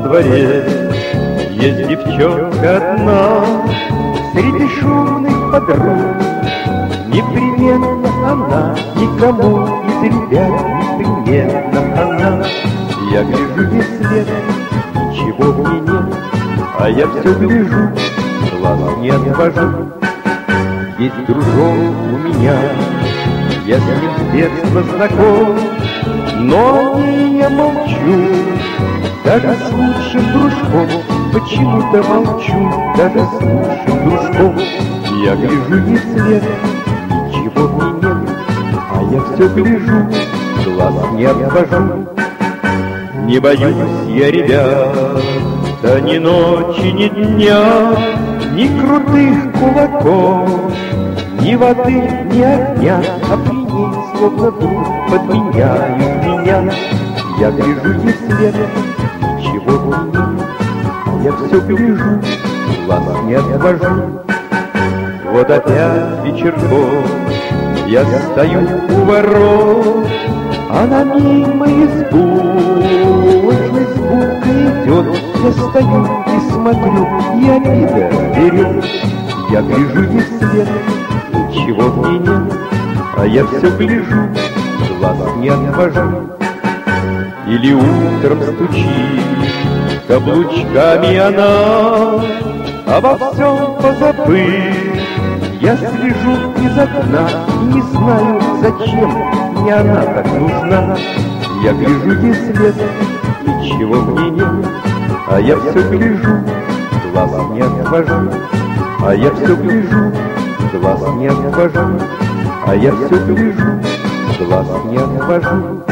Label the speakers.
Speaker 1: во дворе есть девчонка одна, среди шумных подруг. Непременно она, никому из ребят непременно она. Я гляжу весь свет, ничего в ней нет, а я все гляжу, глаз не отвожу. Есть дружок у меня, я с ним с детства знаком, но о ней я молчу, даже с лучшим дружком. Почему-то молчу, даже с лучшим дружком. Я гляжу весь свет, ничего в ней нет, а я все гляжу, глаз не отвожу. Не боюсь я, ребят, да ни ночи, ни дня, ни крутых кулаков, ни воды, ни огня, а при ней словно вдруг подменяют меня. Я гляжу весь свет, ничего в ней нет, а я все гляжу, глаз не отвожу. Вот опять вечерком я стою у ворот, она мимо избу, очень звук идет. Я стою и смотрю, и обида берет. Я гляжу весь свет, ничего в ней нет, а я все гляжу, глаз не отвожу. Или утром стучит каблучками она, обо всем позабыв. Я слежу из окна и не знаю, зачем мне она так нужна. Я гляжу весь свет, ничего в ней нет, а я все гляжу, глаз не отвожу. А я все гляжу, глаз не отвожу. А я все гляжу, глаз не отвожу.